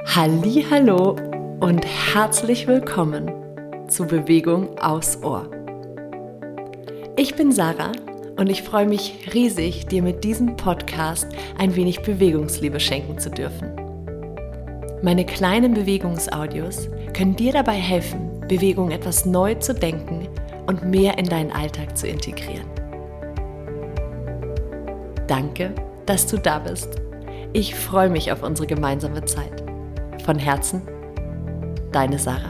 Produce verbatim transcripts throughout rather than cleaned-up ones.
Hallihallo und herzlich willkommen zu Bewegung aufs Ohr. Ich bin Sarah und ich freue mich riesig, dir mit diesem Podcast ein wenig Bewegungsliebe schenken zu dürfen. Meine kleinen Bewegungsaudios können dir dabei helfen, Bewegung etwas neu zu denken und mehr in deinen Alltag zu integrieren. Danke, dass du da bist. Ich freue mich auf unsere gemeinsame Zeit. Von Herzen, deine Sarah.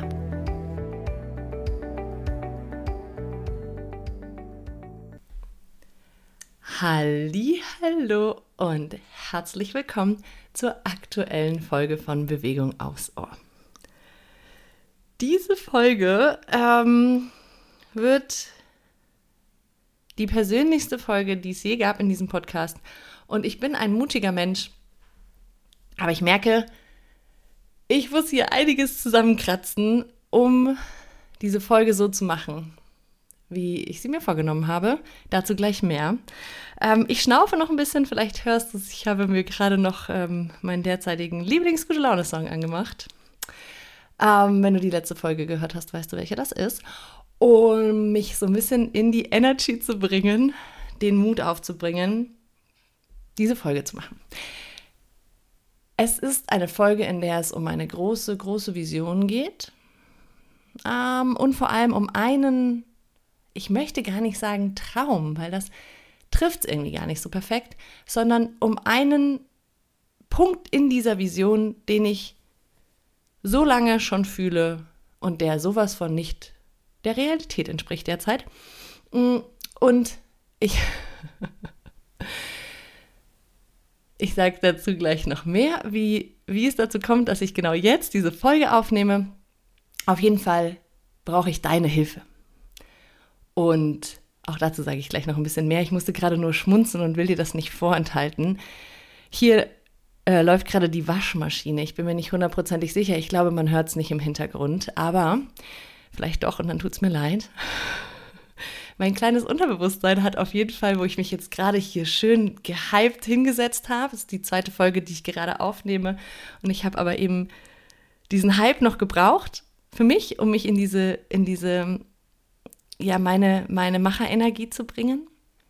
Hallihallo und herzlich willkommen zur aktuellen Folge von Bewegung aufs Ohr. Diese Folge ähm, wird die persönlichste Folge, die es je gab in diesem Podcast. Und ich bin ein mutiger Mensch, aber ich merke, ich muss hier einiges zusammenkratzen, um diese Folge so zu machen, wie ich sie mir vorgenommen habe. Dazu gleich mehr. Ähm, ich schnaufe noch ein bisschen, vielleicht hörst du es. Ich habe mir gerade noch ähm, meinen derzeitigen Lieblings-Gute-Laune-Song angemacht. Ähm, wenn du die letzte Folge gehört hast, weißt du, welcher das ist. Um mich so ein bisschen in die Energy zu bringen, den Mut aufzubringen, diese Folge zu machen. Es ist eine Folge, in der es um eine große, große Vision geht ähm, und vor allem um einen, ich möchte gar nicht sagen Traum, weil das trifft es irgendwie gar nicht so perfekt, sondern um einen Punkt in dieser Vision, den ich so lange schon fühle und der sowas von nicht der Realität entspricht derzeit. Und ich... Ich sage dazu gleich noch mehr, wie, wie es dazu kommt, dass ich genau jetzt diese Folge aufnehme. Auf jeden Fall brauche ich deine Hilfe. Und auch dazu sage ich gleich noch ein bisschen mehr. Ich musste gerade nur schmunzeln und will dir das nicht vorenthalten. Hier äh, läuft gerade die Waschmaschine. Ich bin mir nicht hundertprozentig sicher. Ich glaube, man hört es nicht im Hintergrund. Aber vielleicht doch und dann tut es mir leid. Mein kleines Unterbewusstsein hat auf jeden Fall, wo ich mich jetzt gerade hier schön gehypt hingesetzt habe, das ist die zweite Folge, die ich gerade aufnehme, und ich habe aber eben diesen Hype noch gebraucht für mich, um mich in diese, in diese, ja, meine, meine Macherenergie zu bringen.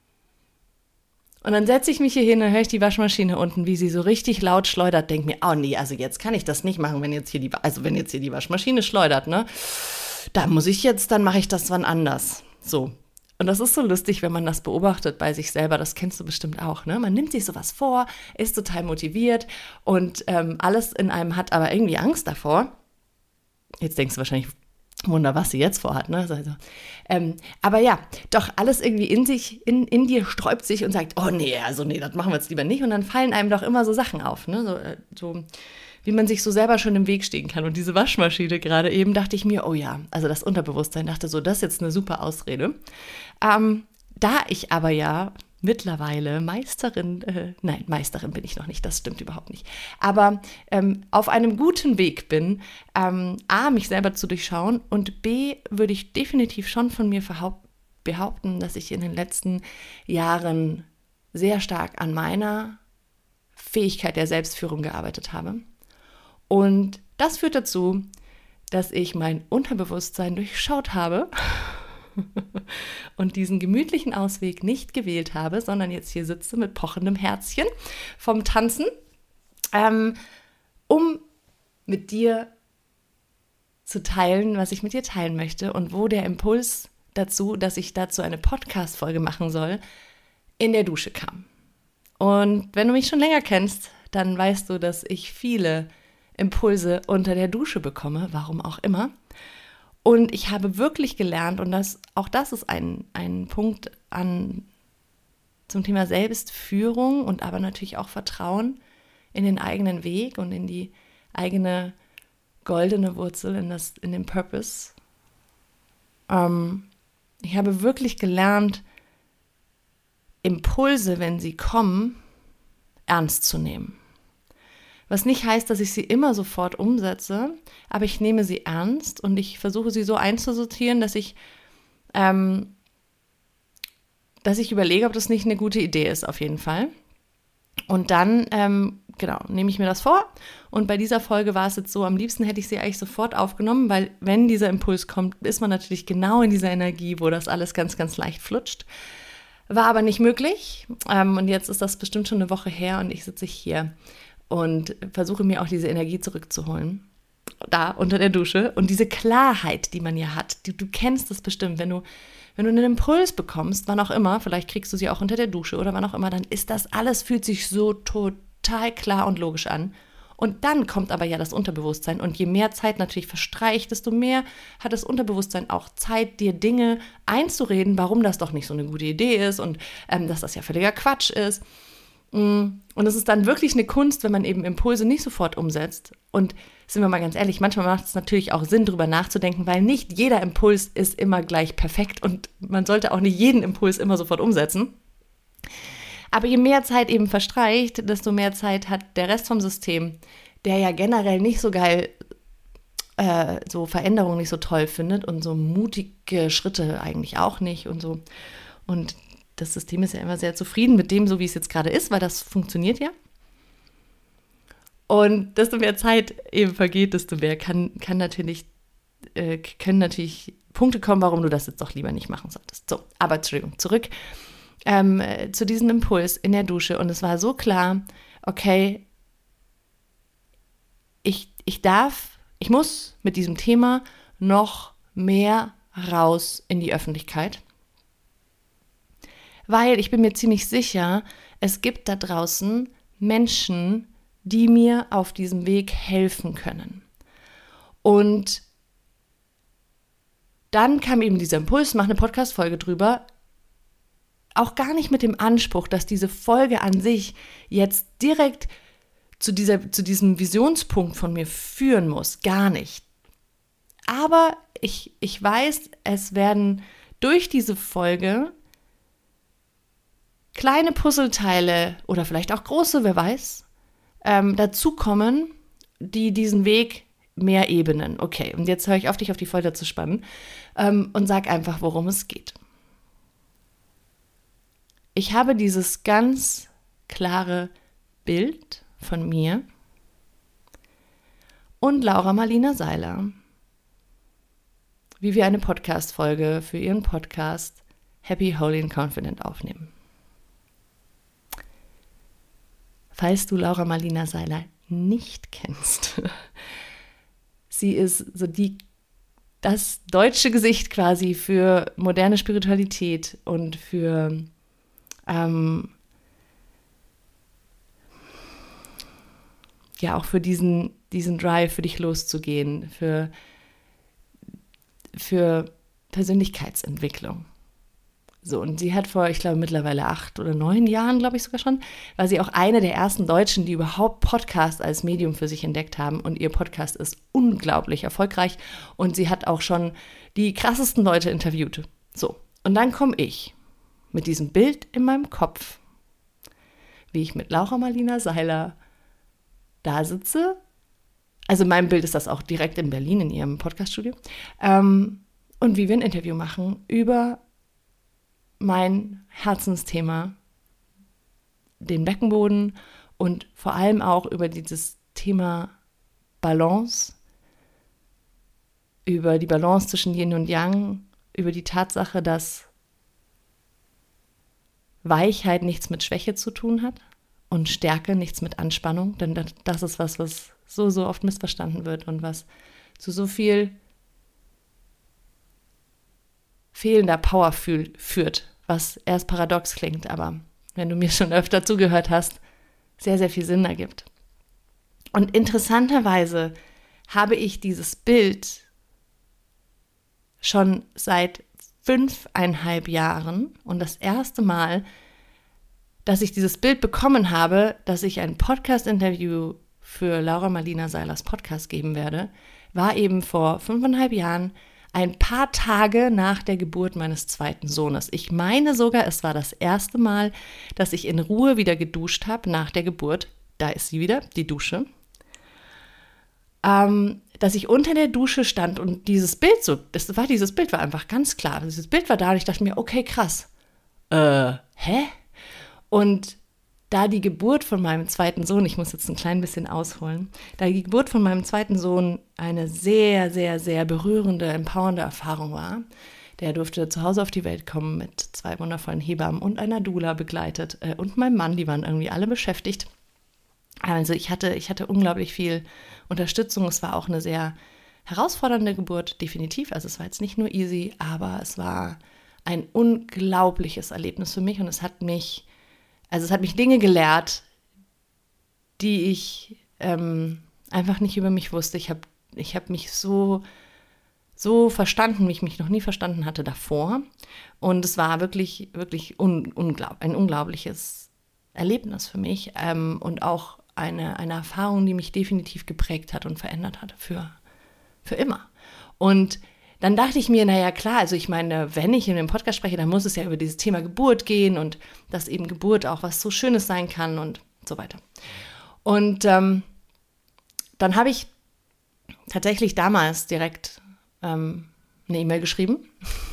Und dann setze ich mich hier hin und höre ich die Waschmaschine unten, wie sie so richtig laut schleudert, denke mir, oh nee, also jetzt kann ich das nicht machen, wenn jetzt hier die, also wenn jetzt hier die Waschmaschine schleudert, ne, da muss ich jetzt, dann mache ich das wann anders, so. Und das ist so lustig, wenn man das beobachtet bei sich selber, das kennst du bestimmt auch, ne? Man nimmt sich sowas vor, ist total motiviert und ähm, alles in einem hat aber irgendwie Angst davor. Jetzt denkst du wahrscheinlich, Wunder, was sie jetzt vorhat, ne? Also, ähm, aber ja, doch alles irgendwie in sich, in, in dir sträubt sich und sagt, oh nee, also nee, das machen wir jetzt lieber nicht. Und dann fallen einem doch immer so Sachen auf, ne? So, äh, so wie man sich so selber schon im Weg stehen kann. Und diese Waschmaschine gerade eben, dachte ich mir, oh ja, also das Unterbewusstsein dachte so, das ist jetzt eine super Ausrede. Ähm, da ich aber ja mittlerweile Meisterin, äh, nein, Meisterin bin ich noch nicht, das stimmt überhaupt nicht, aber ähm, auf einem guten Weg bin, ähm, A, mich selber zu durchschauen und B, würde ich definitiv schon von mir verhaupt, behaupten, dass ich in den letzten Jahren sehr stark an meiner Fähigkeit der Selbstführung gearbeitet habe. Und das führt dazu, dass ich mein Unterbewusstsein durchschaut habe und diesen gemütlichen Ausweg nicht gewählt habe, sondern jetzt hier sitze mit pochendem Herzchen vom Tanzen, ähm, um mit dir zu teilen, was ich mit dir teilen möchte und wo der Impuls dazu, dass ich dazu eine Podcast-Folge machen soll, in der Dusche kam. Und wenn du mich schon länger kennst, dann weißt du, dass ich viele Impulse unter der Dusche bekomme, warum auch immer. Und ich habe wirklich gelernt, und das, auch das ist ein, ein Punkt an, zum Thema Selbstführung und aber natürlich auch Vertrauen in den eigenen Weg und in die eigene goldene Wurzel, in, das, in den Purpose. Ähm, ich habe wirklich gelernt, Impulse, wenn sie kommen, ernst zu nehmen. Was nicht heißt, dass ich sie immer sofort umsetze, aber ich nehme sie ernst und ich versuche sie so einzusortieren, dass ich, ähm, dass ich überlege, ob das nicht eine gute Idee ist, auf jeden Fall. Und dann ähm, genau, nehme ich mir das vor. Und bei dieser Folge war es jetzt so, am liebsten hätte ich sie eigentlich sofort aufgenommen, weil wenn dieser Impuls kommt, ist man natürlich genau in dieser Energie, wo das alles ganz, ganz leicht flutscht. War aber nicht möglich. Ähm, und jetzt ist das bestimmt schon eine Woche her und ich sitze hier und versuche mir auch diese Energie zurückzuholen. Da unter der Dusche. Und diese Klarheit, die man ja hat, die, du kennst das bestimmt, wenn du, wenn du einen Impuls bekommst, wann auch immer, vielleicht kriegst du sie auch unter der Dusche oder wann auch immer, dann ist das alles, fühlt sich so total klar und logisch an. Und dann kommt aber ja das Unterbewusstsein und je mehr Zeit natürlich verstreicht, desto mehr hat das Unterbewusstsein auch Zeit, dir Dinge einzureden, warum das doch nicht so eine gute Idee ist und ähm, dass das ja völliger Quatsch ist. Und es ist dann wirklich eine Kunst, wenn man eben Impulse nicht sofort umsetzt. Und sind wir mal ganz ehrlich, manchmal macht es natürlich auch Sinn, drüber nachzudenken, weil nicht jeder Impuls ist immer gleich perfekt und man sollte auch nicht jeden Impuls immer sofort umsetzen. Aber je mehr Zeit eben verstreicht, desto mehr Zeit hat der Rest vom System, der ja generell nicht so geil äh, so Veränderungen nicht so toll findet und so mutige Schritte eigentlich auch nicht und so. Und das System ist ja immer sehr zufrieden mit dem, so wie es jetzt gerade ist, weil das funktioniert ja. Und desto mehr Zeit eben vergeht, desto mehr kann, kann natürlich, äh, können natürlich Punkte kommen, warum du das jetzt doch lieber nicht machen solltest. So, aber Entschuldigung, zurück ähm, zu diesem Impuls in der Dusche. Und es war so klar, okay, ich, ich darf, ich muss mit diesem Thema noch mehr raus in die Öffentlichkeit. Weil ich bin mir ziemlich sicher, es gibt da draußen Menschen, die mir auf diesem Weg helfen können. Und dann kam eben dieser Impuls, mach eine Podcast-Folge drüber, auch gar nicht mit dem Anspruch, dass diese Folge an sich jetzt direkt zu, dieser, zu diesem Visionspunkt von mir führen muss, gar nicht. Aber ich, ich weiß, es werden durch diese Folge kleine Puzzleteile oder vielleicht auch große, wer weiß, ähm, dazukommen, die diesen Weg mehr ebenen. Okay, und jetzt höre ich auf, dich auf die Folter zu spannen ähm, und sag einfach, worum es geht. Ich habe dieses ganz klare Bild von mir und Laura Marlina Seiler, wie wir eine Podcast-Folge für ihren Podcast Happy, Holy and Confident aufnehmen. Falls du Laura Marlina Seiler nicht kennst, sie ist so die, das deutsche Gesicht quasi für moderne Spiritualität und für ähm, ja auch für diesen, diesen Drive, für dich loszugehen, für, für Persönlichkeitsentwicklung. So, und sie hat vor, ich glaube, mittlerweile acht oder neun Jahren, glaube ich sogar schon, war sie auch eine der ersten Deutschen, die überhaupt Podcast als Medium für sich entdeckt haben. Und ihr Podcast ist unglaublich erfolgreich. Und sie hat auch schon die krassesten Leute interviewt. So, und dann komme ich mit diesem Bild in meinem Kopf, wie ich mit Laura Marlina Seiler da sitze. Also mein Bild ist das auch direkt in Berlin in ihrem Podcaststudio. Ähm, und wie wir ein Interview machen über mein Herzensthema, den Beckenboden und vor allem auch über dieses Thema Balance, über die Balance zwischen Yin und Yang, über die Tatsache, dass Weichheit nichts mit Schwäche zu tun hat und Stärke nichts mit Anspannung, denn das ist was, was so, so oft missverstanden wird und was zu so viel fehlender Power fühl, führt, was erst paradox klingt, aber wenn du mir schon öfter zugehört hast, sehr, sehr viel Sinn ergibt. Und interessanterweise habe ich dieses Bild schon seit fünfeinhalb Jahren und das erste Mal, dass ich dieses Bild bekommen habe, dass ich ein Podcast-Interview für Laura Marlina Seilers Podcast geben werde, war eben vor fünfeinhalb Jahren, ein paar Tage nach der Geburt meines zweiten Sohnes. Ich meine sogar, es war das erste Mal, dass ich in Ruhe wieder geduscht habe nach der Geburt. Da ist sie wieder, die Dusche. Ähm, dass ich unter der Dusche stand und dieses Bild so, das war dieses Bild war einfach ganz klar. Dieses Bild war da und ich dachte mir, okay, krass. Äh, hä? Und da die Geburt von meinem zweiten Sohn, ich muss jetzt ein klein bisschen ausholen, da die Geburt von meinem zweiten Sohn eine sehr, sehr, sehr berührende, empowernde Erfahrung war. Der durfte zu Hause auf die Welt kommen mit zwei wundervollen Hebammen und einer Doula begleitet äh, und meinem Mann, die waren irgendwie alle beschäftigt. Also ich hatte, ich hatte unglaublich viel Unterstützung. Es war auch eine sehr herausfordernde Geburt, definitiv. Also es war jetzt nicht nur easy, aber es war ein unglaubliches Erlebnis für mich und es hat mich, also es hat mich Dinge gelehrt, die ich ähm, einfach nicht über mich wusste. Ich habe ich hab mich so, so verstanden, wie ich mich noch nie verstanden hatte davor. Und es war wirklich, wirklich un, unglaub, ein unglaubliches Erlebnis für mich ähm, und auch eine, eine Erfahrung, die mich definitiv geprägt hat und verändert hat für, für immer. Und dann dachte ich mir, naja klar, also ich meine, wenn ich in dem Podcast spreche, dann muss es ja über dieses Thema Geburt gehen und dass eben Geburt auch was so Schönes sein kann und so weiter. Und ähm, dann habe ich tatsächlich damals direkt ähm, eine E-Mail geschrieben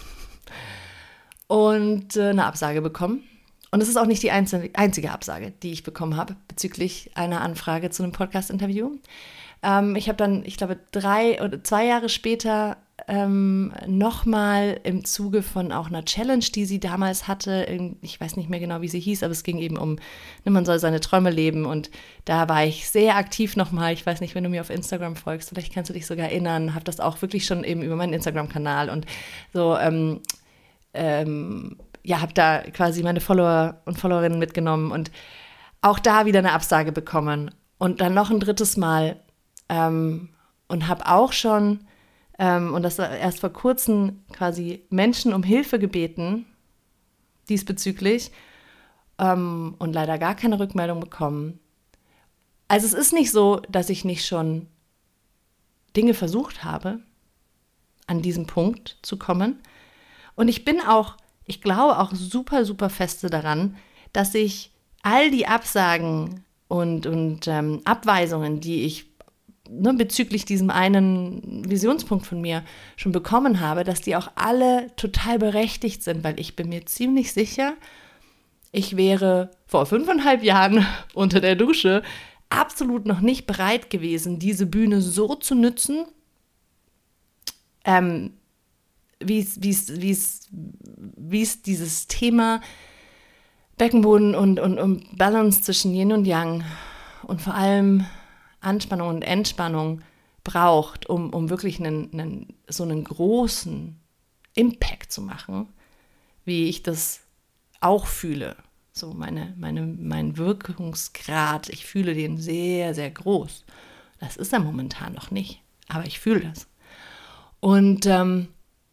und äh, eine Absage bekommen. Und es ist auch nicht die einzige Absage, die ich bekommen habe bezüglich einer Anfrage zu einem Podcast-Interview. Ähm, ich habe dann, ich glaube, drei oder zwei Jahre später ähm, nochmal im Zuge von auch einer Challenge, die sie damals hatte, ich weiß nicht mehr genau, wie sie hieß, aber es ging eben um, ne, man soll seine Träume leben und da war ich sehr aktiv nochmal. Ich weiß nicht, wenn du mir auf Instagram folgst, vielleicht kannst du dich sogar erinnern, habe das auch wirklich schon eben über meinen Instagram-Kanal und so, ähm, ähm, ja, habe da quasi meine Follower und Followerinnen mitgenommen und auch da wieder eine Absage bekommen und dann noch ein drittes Mal ähm, und habe auch schon, ähm, und das war erst vor kurzem, quasi Menschen um Hilfe gebeten diesbezüglich ähm, und leider gar keine Rückmeldung bekommen. Also es ist nicht so, dass ich nicht schon Dinge versucht habe, an diesen Punkt zu kommen und ich bin auch Ich glaube auch super, super feste daran, dass ich all die Absagen und, und ähm, Abweisungen, die ich ne, bezüglich diesem einen Visionspunkt von mir schon bekommen habe, dass die auch alle total berechtigt sind, weil ich bin mir ziemlich sicher, ich wäre vor fünfeinhalb Jahren unter der Dusche absolut noch nicht bereit gewesen, diese Bühne so zu nutzen, ähm, wie es, wie es, wie es, wie es dieses Thema Beckenboden und, und, und Balance zwischen Yin und Yang und vor allem Anspannung und Entspannung braucht, um, um wirklich einen, einen, so einen großen Impact zu machen, wie ich das auch fühle. So meine, meine, mein Wirkungsgrad, ich fühle den sehr, sehr groß. Das ist er momentan noch nicht, aber ich fühle das. Und ähm,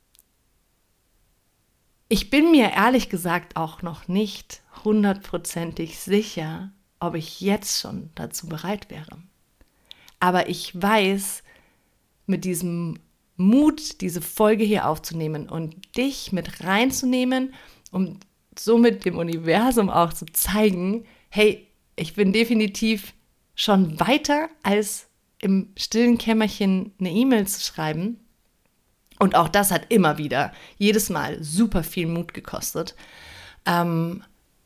ich bin mir ehrlich gesagt auch noch nicht hundertprozentig sicher, ob ich jetzt schon dazu bereit wäre. Aber ich weiß, mit diesem Mut, diese Folge hier aufzunehmen und dich mit reinzunehmen, um somit dem Universum auch zu zeigen, hey, ich bin definitiv schon weiter, als im stillen Kämmerchen eine E-Mail zu schreiben. Und auch das hat immer wieder, jedes Mal super viel Mut gekostet. Ähm,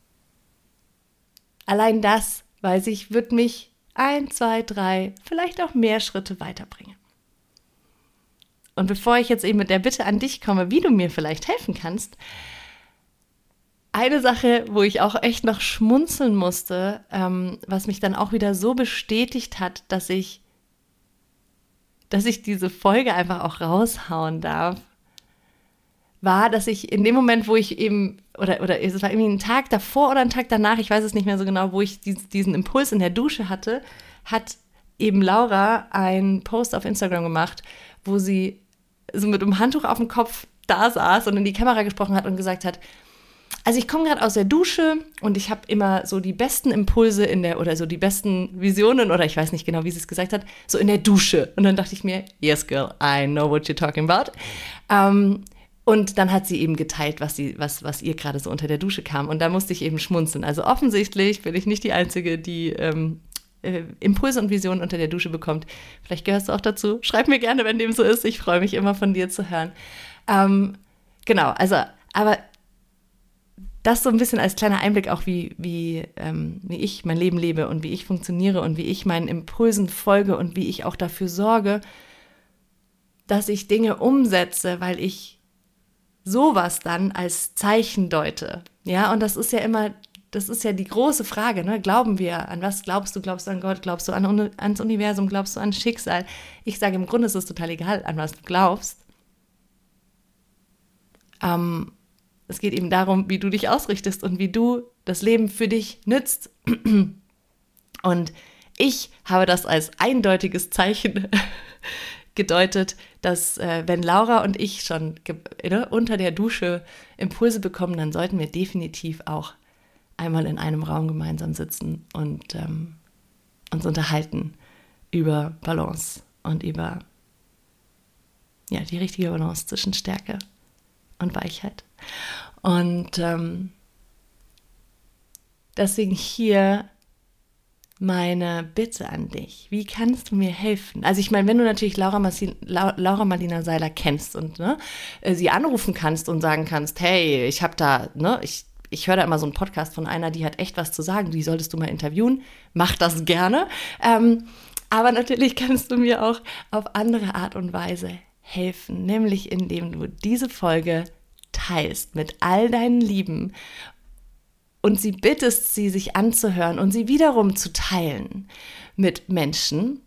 allein das, weiß ich, wird mich ein, zwei, drei, vielleicht auch mehr Schritte weiterbringen. Und bevor ich jetzt eben mit der Bitte an dich komme, wie du mir vielleicht helfen kannst, eine Sache, wo ich auch echt noch schmunzeln musste, ähm, was mich dann auch wieder so bestätigt hat, dass ich dass ich diese Folge einfach auch raushauen darf, war, dass ich in dem Moment, wo ich eben, oder, oder es war irgendwie ein Tag davor oder ein Tag danach, ich weiß es nicht mehr so genau, wo ich dies, diesen Impuls in der Dusche hatte, hat eben Laura einen Post auf Instagram gemacht, wo sie so mit einem Handtuch auf dem Kopf da saß und in die Kamera gesprochen hat und gesagt hat, also ich komme gerade aus der Dusche und ich habe immer so die besten Impulse in der, oder so die besten Visionen, oder ich weiß nicht genau, wie sie es gesagt hat, so in der Dusche. Und dann dachte ich mir, yes girl, I know what you're talking about. Ähm, und dann hat sie eben geteilt, was, sie, was, was ihr gerade so unter der Dusche kam. Und da musste ich eben schmunzeln. Also offensichtlich bin ich nicht die Einzige, die ähm, äh, Impulse und Visionen unter der Dusche bekommt. Vielleicht gehörst du auch dazu. Schreib mir gerne, wenn dem so ist. Ich freue mich immer, von dir zu hören. Ähm, genau, also, aber das so ein bisschen als kleiner Einblick auch, wie, wie, ähm, wie ich mein Leben lebe und wie ich funktioniere und wie ich meinen Impulsen folge und wie ich auch dafür sorge, dass ich Dinge umsetze, weil ich sowas dann als Zeichen deute. Ja, und das ist ja immer, das ist ja die große Frage, ne? Glauben wir, an was glaubst du? Glaubst du an Gott? Glaubst du an, ans Universum? Glaubst du an Schicksal? Ich sage, im Grunde ist es total egal, an was du glaubst. Ähm, es geht eben darum, wie du dich ausrichtest und wie du das Leben für dich nützt. Und ich habe das als eindeutiges Zeichen gedeutet, dass äh, wenn Laura und ich schon ge- ne, unter der Dusche Impulse bekommen, dann sollten wir definitiv auch einmal in einem Raum gemeinsam sitzen und ähm, uns unterhalten über Balance und über ja, die richtige Balance zwischen Stärke und Weichheit. Und ähm, deswegen hier meine Bitte an dich. Wie kannst du mir helfen? Also ich meine, wenn du natürlich Laura, Massi, Laura Marlina Seiler kennst und ne, sie anrufen kannst und sagen kannst, hey, ich habe da, ne, ich, ich höre da immer so einen Podcast von einer, die hat echt was zu sagen, die solltest du mal interviewen. Mach das gerne. Ähm, aber natürlich kannst du mir auch auf andere Art und Weise helfen, nämlich indem du diese Folge teilst mit all deinen Lieben und sie bittest, sie sich anzuhören und sie wiederum zu teilen mit Menschen.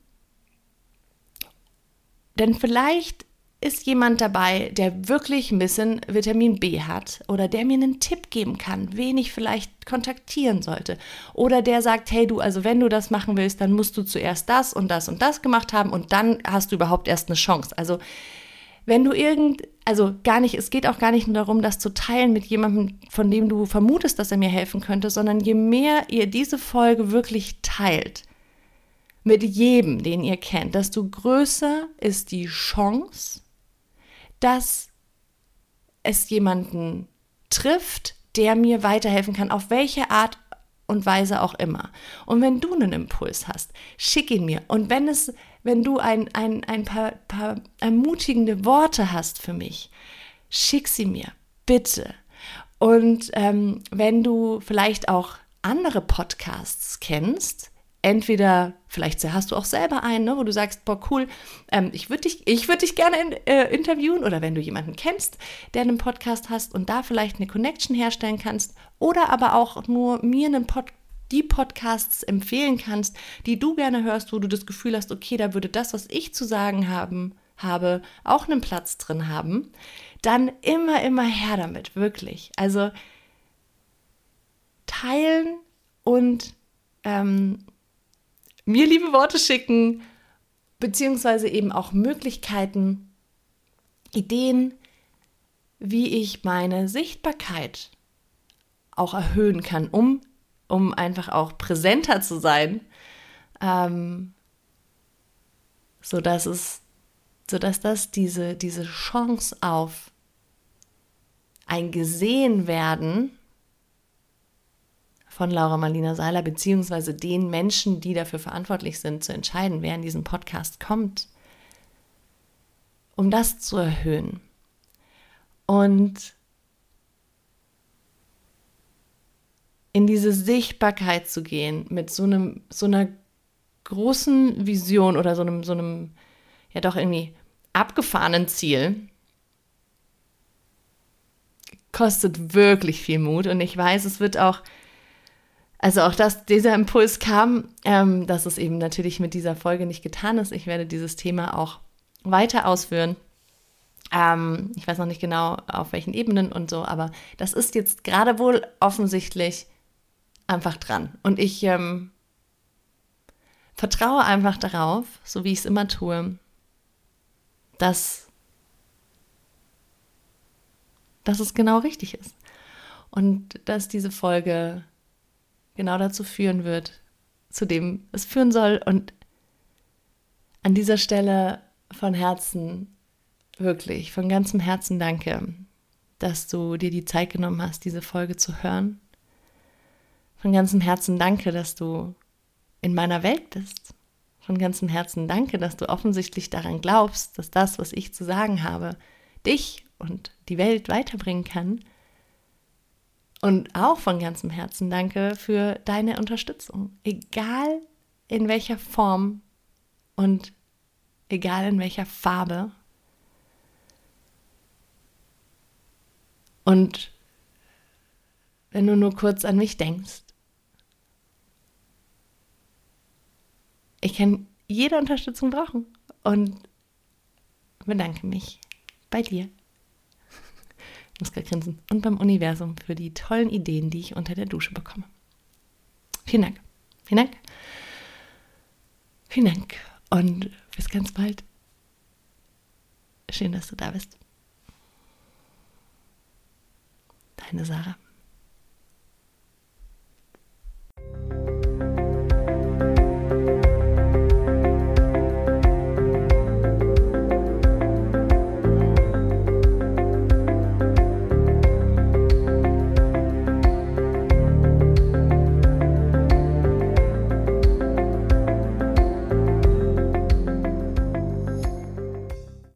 Denn vielleicht ist jemand dabei, der wirklich ein bisschen Vitamin B hat oder der mir einen Tipp geben kann, wen ich vielleicht kontaktieren sollte. Oder der sagt, hey du, also wenn du das machen willst, dann musst du zuerst das und das und das gemacht haben und dann hast du überhaupt erst eine Chance. Also wenn du irgend, also gar nicht, es geht auch gar nicht nur darum, das zu teilen mit jemandem, von dem du vermutest, dass er mir helfen könnte, sondern je mehr ihr diese Folge wirklich teilt, mit jedem, den ihr kennt, desto größer ist die Chance, dass es jemanden trifft, der mir weiterhelfen kann, auf welche Art und Weise auch immer. Und wenn du einen Impuls hast, schick ihn mir. Und wenn es, wenn du ein, ein, ein paar, paar ermutigende Worte hast für mich, schick sie mir, bitte. Und ähm, wenn du vielleicht auch andere Podcasts kennst, entweder, vielleicht hast du auch selber einen, ne, wo du sagst, boah, cool, ähm, ich würde dich, ich würd dich gerne in, äh, interviewen, oder wenn du jemanden kennst, der einen Podcast hast und da vielleicht eine Connection herstellen kannst, oder aber auch nur mir einen Pod, die Podcasts empfehlen kannst, die du gerne hörst, wo du das Gefühl hast, okay, da würde das, was ich zu sagen haben, habe, auch einen Platz drin haben, dann immer, immer her damit, wirklich. Also teilen und ähm, mir liebe Worte schicken, beziehungsweise eben auch Möglichkeiten, Ideen, wie ich meine Sichtbarkeit auch erhöhen kann, um, um einfach auch präsenter zu sein, ähm, sodass es, sodass das diese, diese Chance auf ein Gesehenwerden von Laura Marlina Seiler, beziehungsweise den Menschen, die dafür verantwortlich sind, zu entscheiden, wer in diesen Podcast kommt, um das zu erhöhen. Und in diese Sichtbarkeit zu gehen mit so einem, so einer großen Vision oder so einem, so einem, ja doch irgendwie abgefahrenen Ziel, kostet wirklich viel Mut. Und ich weiß, es wird auch Also auch, dass dieser Impuls kam, ähm, dass es eben natürlich mit dieser Folge nicht getan ist. Ich werde dieses Thema auch weiter ausführen. Ähm, ich weiß noch nicht genau, auf welchen Ebenen und so, aber das ist jetzt gerade wohl offensichtlich einfach dran. Und ich ähm, vertraue einfach darauf, so wie ich es immer tue, dass, dass es genau richtig ist. Und dass diese Folge genau dazu führen wird, zu dem es führen soll. Und an dieser Stelle von Herzen, wirklich, von ganzem Herzen danke, dass du dir die Zeit genommen hast, diese Folge zu hören. Von ganzem Herzen danke, dass du in meiner Welt bist. Von ganzem Herzen danke, dass du offensichtlich daran glaubst, dass das, was ich zu sagen habe, dich und die Welt weiterbringen kann. Und auch von ganzem Herzen danke für deine Unterstützung. Egal in welcher Form und egal in welcher Farbe. Und wenn du nur kurz an mich denkst, ich kann jede Unterstützung brauchen und bedanke mich bei dir. Ich muss gerade grinsen. Und beim Universum für die tollen Ideen, die ich unter der Dusche bekomme. Vielen Dank. Vielen Dank. Vielen Dank. Und bis ganz bald. Schön, dass du da bist. Deine Sarah.